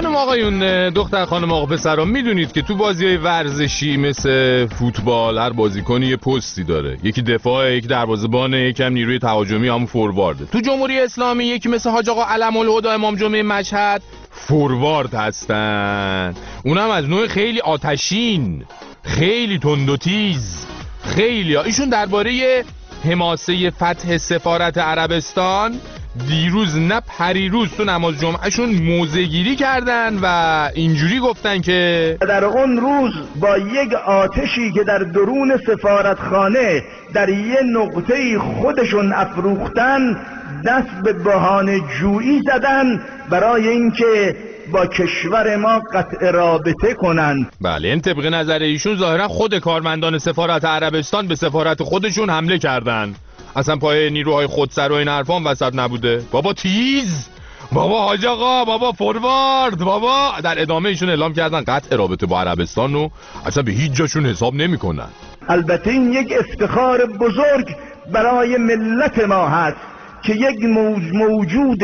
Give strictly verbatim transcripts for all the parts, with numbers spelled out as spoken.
خانم آقایون، دختر خانم آقا پسران، میدونید که تو بازی‌های ورزشی مثل فوتبال هر بازیکنی یه پستی داره. یکی دفاع، یکی دروازه‌بان، یکم نیروی تهاجمی، همون فوروارده. تو جمهوری اسلامی یکی مثل حاج آقا علم‌الهدی امام جمعه مشهد فوروارد هستن. اونم از نوع خیلی آتشین، خیلی تند و تیز، خیلی ها. ایشون درباره حماسه فتح سفارت عربستان دیروز نه پریروز تو نماز جمعهشون موضع گیری کردن و اینجوری گفتن که در اون روز با یک آتشی که در درون سفارتخانه در یه نقطه خودشون افروختن دست به بهانه جویی زدن برای اینکه با کشور ما قطع رابطه کنن. بله، این طبق نظر ایشون ظاهرا خود کارمندان سفارت عربستان به سفارت خودشون حمله کردن. اصلا پای نیروهای خودسر و این حرفان وسط نبوده. بابا تیز، بابا حاج آقا، بابا فوروارد، بابا. در ادامه ایشون اعلام کردن قطع رابطه با عربستان رو اصلا به هیچ جاشون حساب نمی‌کنن. البته این یک افتخار بزرگ برای ملت ما هست که یک موجود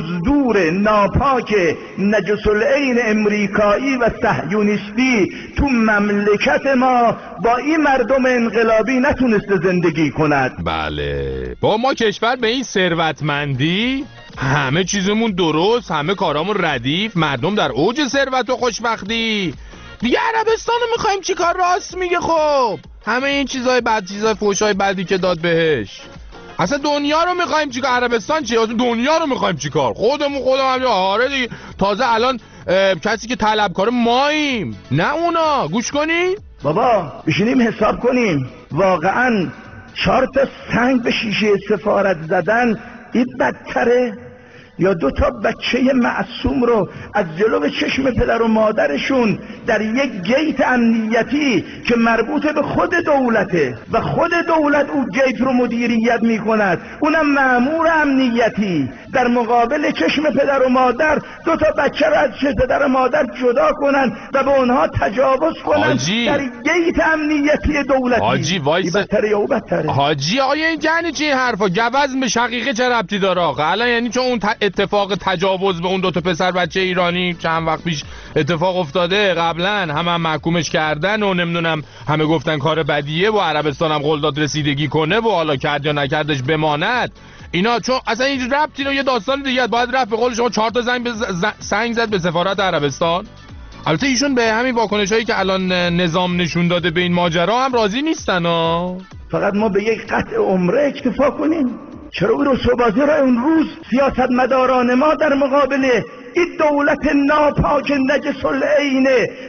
مزدور ناپاک نجس العین امریکایی و صهیونیستی تو مملکت ما با این مردم انقلابی نتونسته زندگی کند. بله، با ما کشور به این ثروتمندی، همه چیزمون درست، همه کارامون ردیف، مردم در اوج ثروت و خوشبختی، دیگه عربستانو میخوایم چی کار؟ راست میگه. خب همه این چیزای بد، چیزای فحشای بدی که داد بهش، اصلا دنیا رو میخوایم چیکار؟ عربستان چیه؟ اصلا دنیا رو میخوایم چیکار؟ خودمون خودمون. آره دیگه، تازه الان کسی که طلبکار ماییم، نه اونا. گوش کنین بابا، بشینیم حساب کنیم. واقعا چهار تا سنگ به شیشه سفارت زدن این بدتره یا دو تا بچه معصوم رو از جلو چشم پدر و مادرشون در یک گیت امنیتی که مربوط به خود دولته و خود دولت او گیت رو مدیریت میکند، اونم مأمور امنیتی، در مقابل چشم پدر و مادر دو تا بچه رو از پدر و مادر جدا کنن و به اونها تجاوز کنن حاجی. در گیت امنیتی دولتی. حاجی وایس، بدتره یا او بدتره؟ حاجی آیا این جنی چی حرفا؟ گوزن به شقیقه چه ربطی داره آقا؟ الان یعنی چون اون اتفاق تجاوز به اون دو تا پسر بچه ایرانی چند وقت پیش اتفاق افتاده، قبلا همه هم محکومش کردن و نمیدونم همه گفتن کار بدیه و عربستان هم قول داد رسیدگی کنه و حالا کرد یا نکردش بماند اینا، چون اصلا این ربطی رو یه داستان دیگه باید رفت. به قول شما چهار تا زنگ سنگ زد به سفارت عربستان. البته ایشون به همین واکنشایی که الان نظام نشون داده به این ماجرا هم راضی نیستن ها. فقط ما به یک قطع عمره اکتفا کنیم؟ چرا او رسوبازی را اون روز سیاستمداران ما در مقابل این دولت ناپاک نجس العین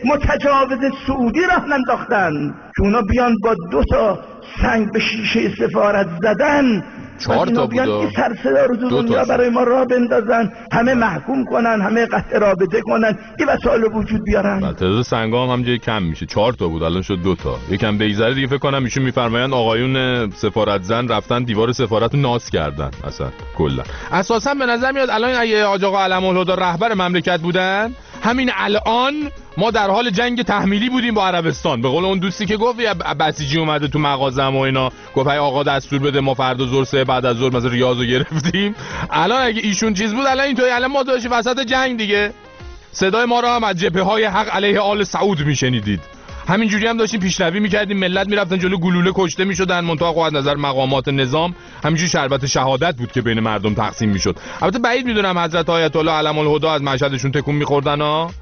متجاوز سعودی راه انداختن که اونا بیان با دو تا سنگ به شیشه سفارت زدن، چهار تا بود، این سرصدا رو تو دنیا برای ما راه بندازن، همه محکوم کنن، همه قطع رابطه کنن، این وسایل وجود بیارن. تعداد سنگا هم همجوری کم میشه. چهار تا بود الان شد دو تا. یکم بگذره دیگه فکر کنم ایشون میفرمایند آقایون سفارت زن رفتن دیوار سفارت رو ناس کردن. اصلا کلا اساسا به نظر میاد الان اگه حاج آقا علم‌الهدی رهبر مملکت بودن، همین الان ما در حال جنگ تحمیلی بودیم با عربستان. به قول اون دوستی که گفت بسیجی اومده تو مغازم و اینا، گفت ای آقا دستور بده ما فردا ظهر سه بعد از ظهر مثلا ریاضو گرفتیم. الان اگه ایشون چیز بود الان اینطوری، الان ما داشتیم وسط جنگ دیگه. صدای ما رو هم از جبهه‌های حق علیه آل سعود میشنیدید. همینجوری هم داشتیم پیشروی میکردیم، ملت میرفتن جلو گلوله کشته میشدن، منتها خب از نظر مقامات نظام همینجوری شربت شهادت بود که بین مردم تقسیم میشد. البته بعید میدونم حضرت آیت الله علم‌الهدی از مشهدشون تکون میخوردن ها.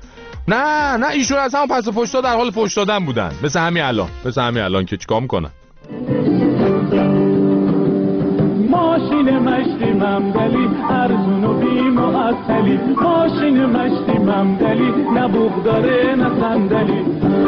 نه نه ایشون از همون پس و پشتا در حال فحش دادن بودن، مثل همین الان، مثل همین الان که چیکار میکنن. ماشین مشتی ممدلی ارزون و بی معطلی، ماشین مشتی ممدلی نه بوق داره نه صندلی.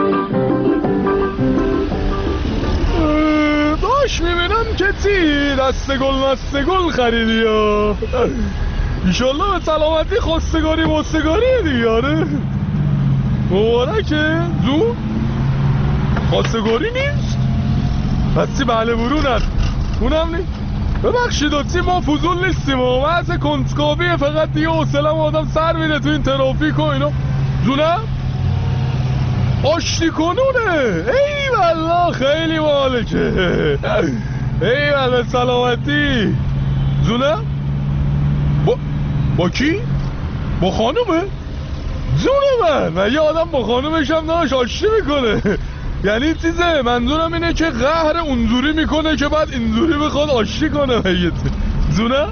باش میبینم که چی دست گل مست گل خریدی ها. ایشالله به سلامتی خواستگاری مستگاری دیاره. مبارکه زو خواستگاری نیست پسی بله برونن اونم نیست. ببخشید اچی ما فضول نیستیم و وضع کنسکاویه، فقط دیگه حوصله‌م آدم سر میره تو این ترافیک و اینا. زونم آشتی کنونه. ای والله خیلی مالکه. ای والله سلامتی. زونم با با کی؟ با خانومه؟ جون من من یه آدم با خانومش هم داشت آشتی میکنه یعنی چیزه منظورم اینه که قهر اونجوری میکنه که بعد اینجوری بخواد آشتی کنه مگه جونه؟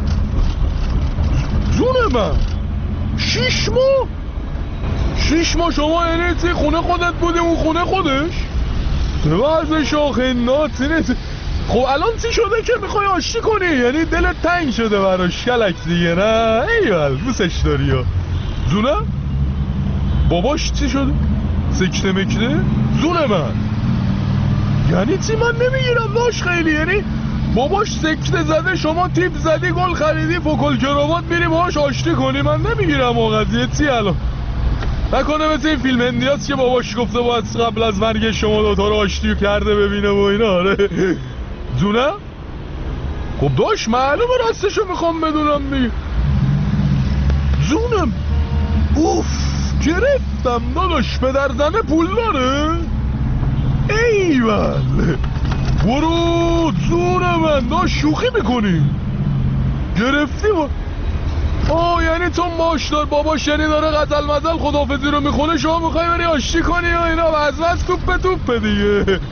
جون من شیش ماه شیش ماه شما یعنی چی خونه خودت بودی اون خونه خودش؟ وضع شاخه ناتینه. خب الان چی شده که میخوای آشتی کنی؟ یعنی دلت تنگ شده براش کلک دیگه نه؟ ایول دوستش داری ها جونه؟ باباش چی شده؟ سکته مکته؟ زونه من یعنی چی من نمیگیرم داشت خیلی یعنی باباش سکته زده شما تیپ زدی گل خریدی فوکل کراوات میری باهاش آشتی کنی من نمیگیرم و قضیه چی الان نکنه مثل این فیلم هندیاست که باباش گفته باید قبل از مرگ شما دوتا رو آشتی کرده ببینه و اینا آره جونه؟ خب داشت معلومه راستشو میخوام بدونم دیگه جونم اوف گرفتم داداش پدر زنه پول داره ایول برو جون من داشت شوخی میکنی گرفتی با آه یعنی تو ماشدار باباش یعنی داره غزل مزل خداحافظی رو میخونه شما میخوای بری آشتی کنی و اینا وزوز توپه توپه دیگه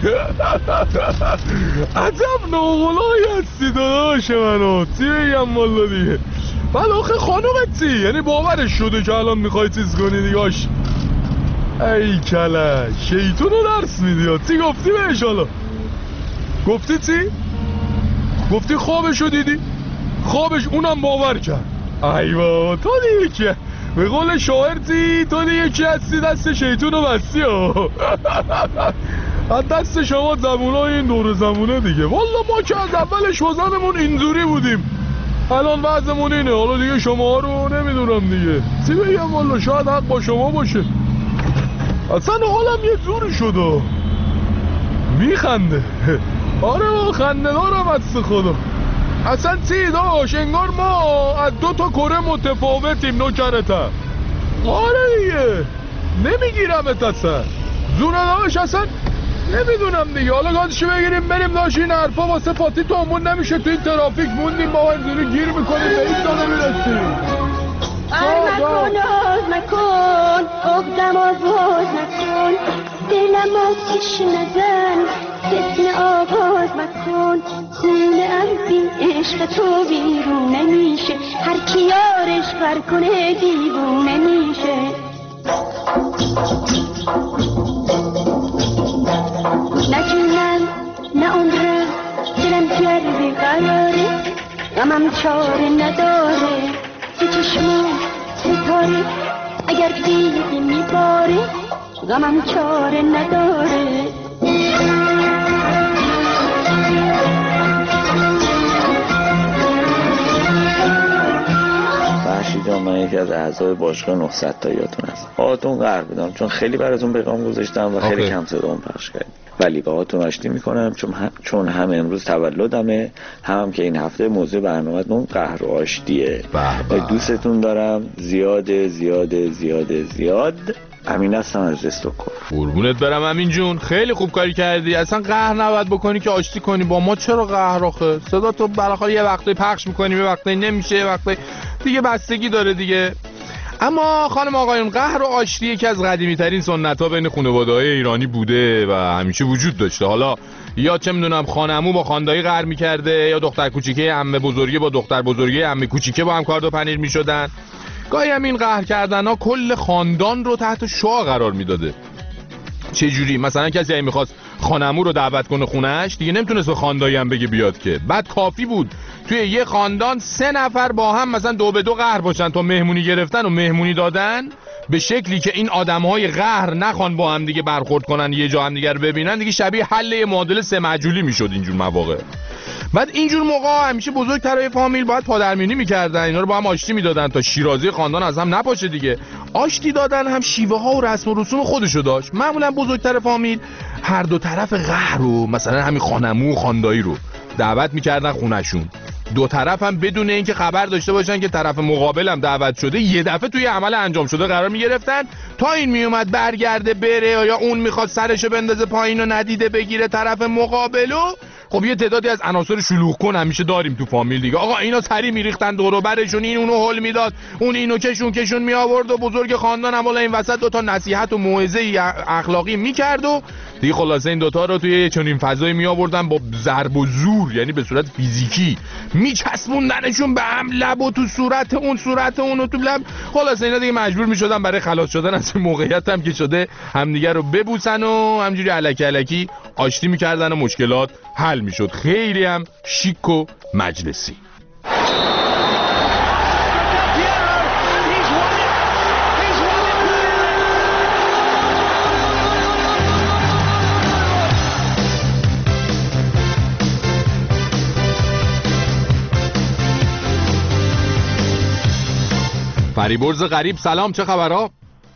عجب ناغلایی هستی داداش منو چی بگم والا دیگه بعد آخه خانومت چی؟ یعنی باورش شده که الان میخوای چیز کنی دیگه آش ای کلک شیطون رو درس میدی چی گفتی بهش حالا؟ گفتی چی؟ گفتی خوابشو دیدی؟ خوابش اونم باور کرد ای بابا تو دیگه که به قول شاعر چی؟ تو دیگه که هستی دست شیطون رو بستی ها از دست شما زمونای این دور زمونه دیگه والا ما که از اولش وزنمون اینجوری بودیم الان وضعمون اینه حالا دیگه شما رو نمیدونم دیگه چی بگم والا شاید حق با شما باشه اصلا حالم یه جوری شده میخنده آره خنده دارم از خدا اصلا چی داشت انگار ما از دو تا کره متفاوتیم نوکرتم آره دیگه نمیگیرمت اصلا زونه داشت اصلا نمیدونم دیگه حالا گازشو بگیریم بریم داشت این حرفا واسه فاتی تو همون نمیشه تو این ترافیک موندیم با اینجوری گیر میکنیم به این دانه میرسیم آر مکن آز مکن اقدم آواز نکن دلم آتیش نزن فتن آواز مکن خونه ام بین عشق تو بیرون نمیشه هر کی یارش بر کنه دیوونه میشه نه جونم نه عمرم دلم گرده قراره غمم چاره نداره تو چشمم ستاره اگر دیدی میباره غمم چاره نداره فرشید جان من یکی از اعضای باشگاه نهصد تا یادتون هست باهاتون قهر بدم چون خیلی براتون پیغام گذاشتم و خیلی کم صدام پخش کردیم ولی باهاتون آشتی میکنم چون هم چون هم امروز تولدمه هم, هم که این هفته موضوع برنامه‌تون قهر و آشتیه دوستتون دارم زیاده زیاده زیاده زیاد امین هستم از استکهلم قربونت برم امین جون خیلی خوب کاری کردی اصلا قهر نباید بکنی که آشتی کنی با ما چرا قهر آخه صدا تو بالاخره یه وقتی پخش میکنی یه وقتی نمیشه یه وقتی دیگه بستگی داره دیگه اما خانم آقایون قهر و آشتی یکی از قدیمی ترین سنت ها بین خانواده‌های ایرانی بوده و همیشه وجود داشته حالا یا چه میدونم خانمو با خاندایی قهر میکرده یا دختر کوچیکه عمه بزرگی با دختر بزرگی عمه کوچیکه با هم کارد و پنیر میشدن گاهی هم این قهر کردن ها کل خاندان رو تحت شعاع قرار میداده چه جوری مثلا کسی اگه میخواست خانمو رو دعوت کنه خونهش دیگه نمیتونست به خاندایی هم بگه بیاد که بعد کافی بود توی یه خاندان سه نفر با هم مثلا دو به دو قهر باشن تا مهمونی گرفتن و مهمونی دادن به شکلی که این آدمهای قهر نخوان با هم دیگه برخورد کنن یه جا هم دیگه رو ببینن دیگه شبیه حل معادله سه معجولی میشد اینجور مواقع بعد اینجور موقع همیشه بزرگترای فامیل باید پادرمیونی میکردن اینا رو با هم آشتی میدادن تا شیرازی خاندان از هم نپاشه دیگه آشتی دادن هم شیوه ها و رسم و رسوم خودشو داشت معمولا بزرگتر فامیل هر دو طرف قهر رو مثلا همین خانمو و خاندایی رو دعوت میکردن خونشون دو طرف هم بدون اینکه خبر داشته باشن که طرف مقابل هم دعوت شده یه دفعه توی عمل انجام شده قرار میگرفتن تا این میومد برگرده بره یا اون میخواد سرشو بندازه پایین و ندیده بگیره طرف مقابلو خب یه تعدادی از عناصر شلوغ کن همیشه داریم تو فامیل دیگه. آقا اینا سری میریختن دور و برشون، این اونو هول میداد، اون اینو کشون کشون می آورد و بزرگ خاندان هم والا این وسط دو تا نصیحت و موعظه اخلاقی میکرد و دیگه خلاصه این دوتا رو توی چنین فضایی می آوردن با ضرب و زور، یعنی به صورت فیزیکی میچسبوندنشون به هم، لب و تو صورت اون، صورت اون و تو لب. خلاصه اینا دیگه مجبور میشدن برای خلاص شدن از این موقعیت هم که شده همدیگه رو ببوسن و همجوری الکی الکی آشتی میکردن و مشکلات حل میشد. خیلی هم شیک و مجلسی. فریبرز غریب سلام، چه خبرها؟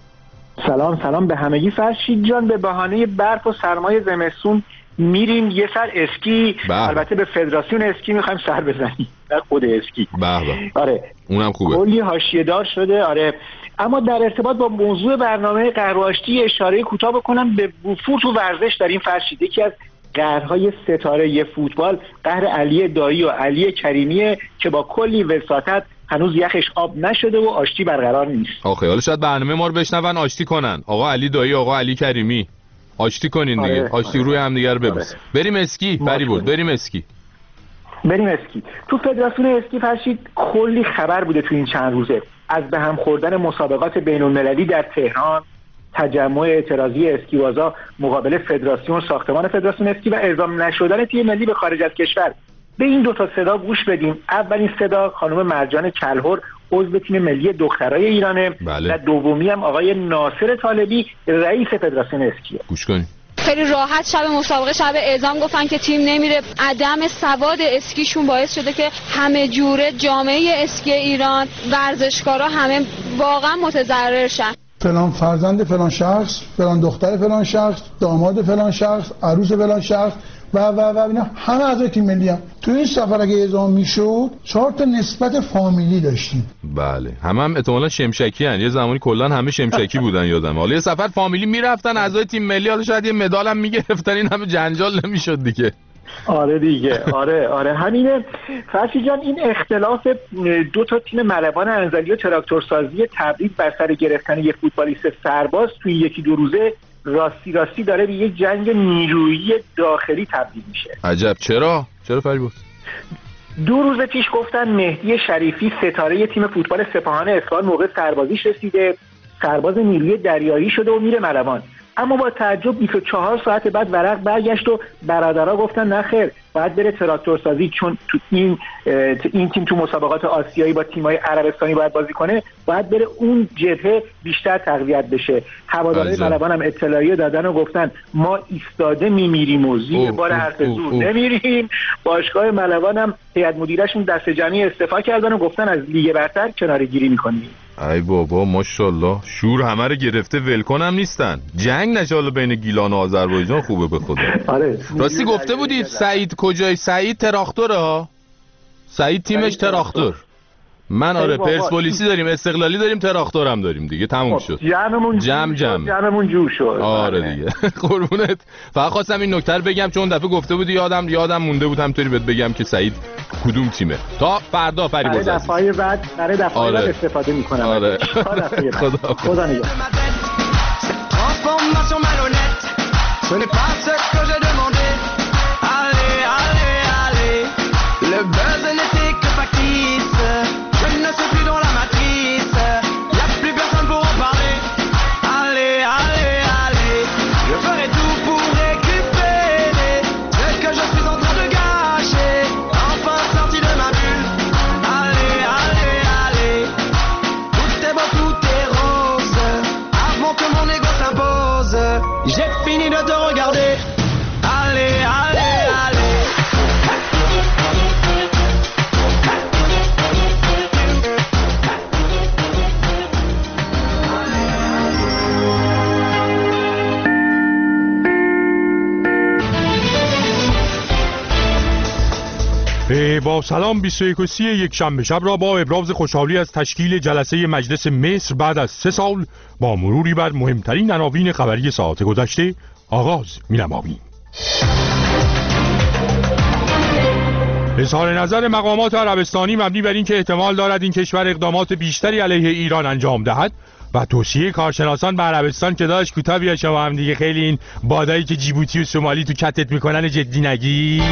سلام سلام به همگی. فرشید جان، به بهانه برف و سرمای زمستون میریم یه سر اسکی. بحبه. البته به فدراسیون اسکی میخوایم سر بزنیم، در خود اسکی. بله. آره اونم خوبه. کلی حاشیه دار شده. آره اما در ارتباط با موضوع برنامه قهر و آشتی اشاره کوتاه بکنم به فوت و ورزش. در این فرشید یکی از قهرهای ستاره فوتبال قهر علی دایی و علی کریمیه که با کلی وساطت هنوز یخش آب نشده و آشتی برقرار نیست. آخه حالا شاید برنامه ما رو بشنون آشتی کنن. آقا علی دایی، آقا علی کریمی، آشتی کنین دیگه. آره، آشتی آره. روی هم دیگه رو ببوس. آره. بریم اسکی فریبرز، بریم اسکی. بریم اسکی. تو فدراسیون اسکی فرشید کلی خبر بوده تو این چند روزه، از به هم خوردن مسابقات بین‌المللی در تهران، تجمع اعتراضی اسکیبازا مقابل فدراسیون، ساختمان فدراسیون اسکی و اعزام نشدن تیم ملی به خارج از کشور. به این دو تا صدا گوش بدیم. اولین صدا خانم مرجان کلهر، عضو تیم ملی دخترای ایرانه. بله. و دومی هم آقای ناصر طالبی، رئیس فدراسیون اسکیه. گوش کنیم. خیلی راحت شب مسابقه، شب اعزام گفتن که تیم نمیره. عدم سواد اسکیشون باعث شده که همه جوره جامعه اسکی ایران، ورزشکارا همه واقعا متضرر شن. فلان فرزند فلان شخص، فلان دختر فلان شخص، داماد فلان شخص، عروس فلان شخص و و و اینا همه اعضای تیم ملی هم. تو این سفر اگه اعزام میشد چهار تا نسبت فامیلی داشتیم. بله، همه هم احتمالاً شمشکی ان. یه زمانی کلا همه شمشکی بودن یادم. حالا یه سفر فامیلی میرفتن اعضای تیم ملی، حالا شاید یه مدال هم میگرفتن، این همه جنجال نمیشد دیگه. آره دیگه. آره آره همینه. فرشی جان، این اختلاف دو تا تیم ملوان انزلی و تراکتورسازی تبریز بر سر گرفتن یک فوتبالیست سرباز توی یکی دو روزه راستی راستی داره به یک جنگ نیرویی داخلی تبدیل میشه. عجب. چرا؟ چرا فریبرز؟ دو روز پیش گفتن مهدی شریفی ستاره تیم فوتبال سپاهان اصفهان موقع سربازیش رسیده، سرباز نیروی دریایی شده و میره ملوان. اما با تعجب بیست و چهار ساعت بعد ورق برگشت و برادرها گفتن نه خیر، باید بره تراکتورسازی، چون تو این این تیم تو مسابقات آسیایی با تیم‌های عربستانی باید بازی کنه، باید بره اون جبهه بیشتر تقویت بشه. هوادارهای ملوان هم اطلاعیه دادن و گفتن ما ایستاده میمیریم و زیر بار حرف زور نمیریم. باشگاه ملوان هم هیئت مدیره‌شون دست جمعی استعفا کردن و گفتن از لیگ برتر کناره‌گیری می‌کنیم. ای بابا ماشاءالله، شور همه رو گرفته، ولکن هم نیستن. جنگ نشه حالا بین گیلان و آذربایجان خوبه به خدا. آره راستی گفته بودی سعید کجای؟ سعید تراختوره ها. سعید تیمش تراختور. من آره پرسپولیسی داریم، استقلالی داریم، تراختور هم داریم دیگه. تموم شد. جمعمون جمع جمع جمعمون جور شد. آره دیگه. قربونت. فقط خواستم این نکته رو بگم چون دفعه گفته بودی یادم یادم مونده بود همونطوری بهت بگم که سعید کدوم تیمه. تا فردا فریبرز. برای دفعه بعد برای دفعه آره. بعد استفاده می‌کنم. آره. خدا خدا نگهدار. Ce n'est pas ce que j'ai demandé. Allez, allez, allez. Le buzz n'était que factice. Je ne suis plus dans la matrice. Y'a plus personne pour en parler. Allez, allez, allez. Je ferai tout pour récupérer ce que je suis en train de gâcher. Enfin sorti de ma bulle. Allez, allez, allez. Tout est beau, tout est rose. Avant que mon ego s'impose. J'ai fini de te regarder. Allez, allez, allez. با سلام بیست و یک و سی یک شنبه شب را با ابراز خوشحالی از تشکیل جلسه مجلس مصر بعد از سه سال با مروری بر مهمترین عناوین خبری ساعت گذشته آغاز می‌نماییم. اظهار نظر مقامات عربستانی مبنی بر این که احتمال دارد این کشور اقدامات بیشتری علیه ایران انجام دهد و توصیه کارشناسان به عربستان که داشت کوتاه بیا شما هم دیگه خیلی این بادایی که جیبوتی و سومالی تو کتت میکنن جدی نگیر.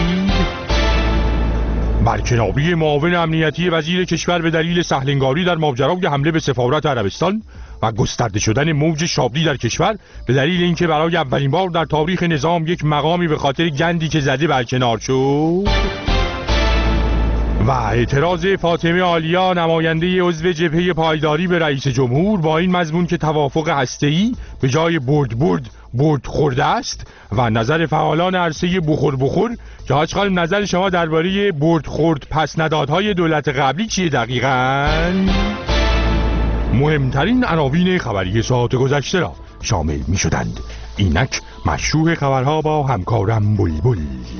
برکناری معاون امنیتی وزیر کشور به دلیل سهلنگاری در ماجرای حمله به سفارت عربستان و گسترده شدن موج شابلی در کشور به دلیل اینکه برای اولین بار در تاریخ نظام یک مقامی به خاطر گندی که زده برکنار شد. و اعتراض فاطمه عالیا نماینده عضو جبهه پایداری به رئیس جمهور با این مضمون که توافق هسته‌ای به جای برد برد برد خورده است و نظر فعالان عرصه بخور بخور که حاج خانم نظر شما درباره برد خورد پس ندادهای دولت قبلی چیه دقیقاً؟ مهمترین عناوین خبری ساعت گذشته را شامل می شدند. اینک مشروع خبرها با همکارم بلبل.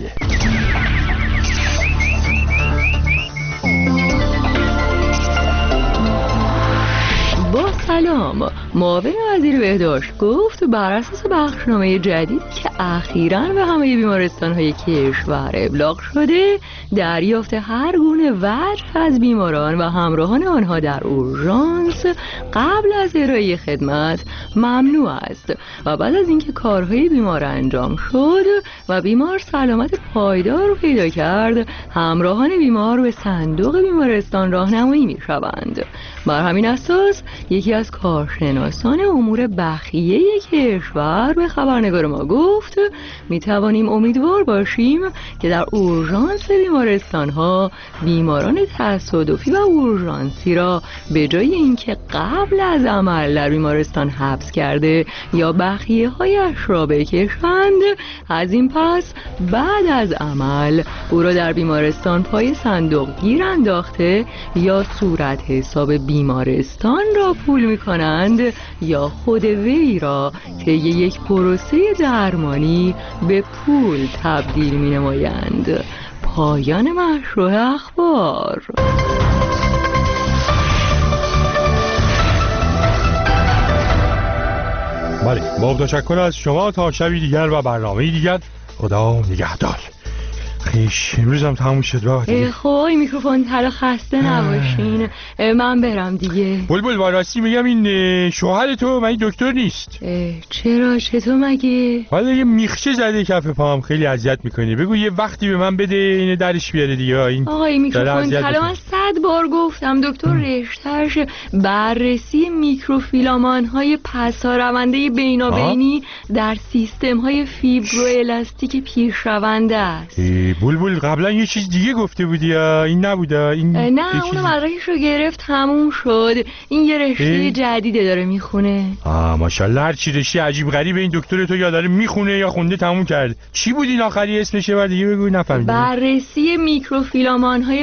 با سلام، معاون وزیر بهداشت گفت بر اساس بخشنامه جدیدی که اخیراً به همه بیمارستان‌های کشور ابلاغ شده، دریافت هر گونه وجه از بیماران و همراهان آنها در اورژانس قبل از ارائه خدمت ممنوع است و بعد از اینکه کارهای بیمار انجام شد و بیمار سلامت پایدار پیدا کرد، همراهان بیمار به صندوق بیمارستان راهنمایی می‌شوند. بر همین اساس یکی از کارشناسان امور بخیه کشور به خبرنگار ما گفت می توانیم امیدوار باشیم که در اورژانس بیمارستان ها بیماران تصادفی و اورژانسی را به جای اینکه قبل از عمل در بیمارستان حبس کرده یا بخیه هایش را بکشند، از این پس بعد از عمل او را در بیمارستان پای صندوق گیر انداخته یا صورت حساب بیمارستان را پول می کنند یا خود وی را طی یک پروسه درمانی به پول تبدیل می نمایند. پایان مشروع اخبار. بله، با تشکر از شما. تا شبی دیگر و برنامه دیگر، خدا نگهدار. خیش امروز هم تموم شد بابا دیگه. خب این میکروفون طلا خسته نباشین، من برم دیگه. بلبل با راستی میگم این شوهر تو من دکتر نیست. چرا؟ چطور مگه؟ حالا یه میخچه زده کف پام، خیلی اذیت میکنه. بگو یه وقتی به من بده اینو درش بیاره دیگه. این آقا این میکروفون طلا من صد بار گفتم دکتر رشتهش بررسی میکروفیلامان های پسارونده بینابینی در سیستم های فیبرو الاستیک پیشرونده است. بلبل قبلا یه چیز دیگه گفته بودی یا این نبوده؟ این نه اونو مدرکش رو گرفت تموم شد. این یه رشته جدیده داره میخونه. آه ماشاءالله، هر چی رشته عجیب غریب این دکتر تو یا داره میخونه یا خونده تموم کرد. چی بود این آخری اسمش؟ بعد دیگه بگو نفهمیدم. بررسی میکروفیلامان های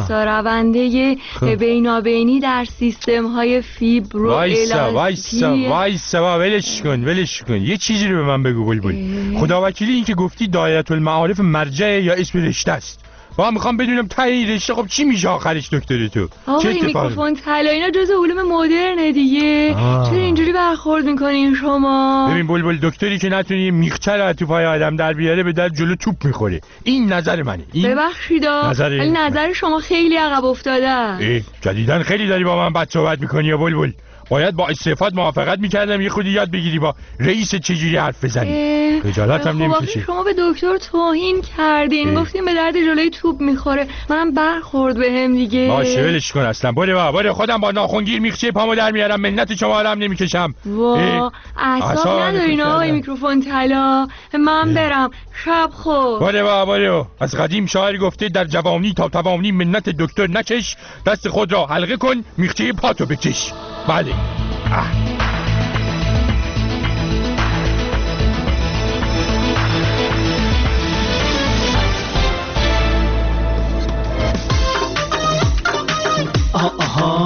پسارونده بینابینی در سیستم های فیبرو وایسا وایسا وایسا ولش کن ولش کن. یه چیزی رو به من بگو بلبل. خداوکیلی این که گفتی دایره المعارف مرجع یا اسم رشته است. با میخوام بدونم ته این رشته خب چی میشه آخرش دکتر تو؟ آقا این میکروفون طلا اینا جزء علوم مدرنه دیگه. آه. چرا اینجوری برخورد میکنین شما؟ ببین بلبل، دکتری که نتونی میخچه رو تو پای آدم در بیاره به در جلو توپ میخوره. این نظر منه. این ببخشید نظر, این نظر شما خیلی عقب افتاده است. جدیدن خیلی داری با من بد صحبت میکنی یا بلبل؟ باید با استعفات موافقت میکردم یه خودی یاد بگیری با رئیس چجوری حرف بزنی. خجالت هم نمیکشه. شما به دکتر توهین کردین، گفتین به درد جلوی توپ میخوره. منم برخورد بهم دیگه. باشه ولش کن اصلا. بره با بره خودم با ناخونگیر میخچه پامو در میارم. منت شما رو هم نمیکشم. وا اعصاب ندارین آقای میکروفون طلا. من برم. شب خوب. بره با بره. از قدیم شاعر گفته در جوانی تا توانی منت دکتر نکش، دست خود را حلقه کن میخچه پاتو بکش. بله. اه. آها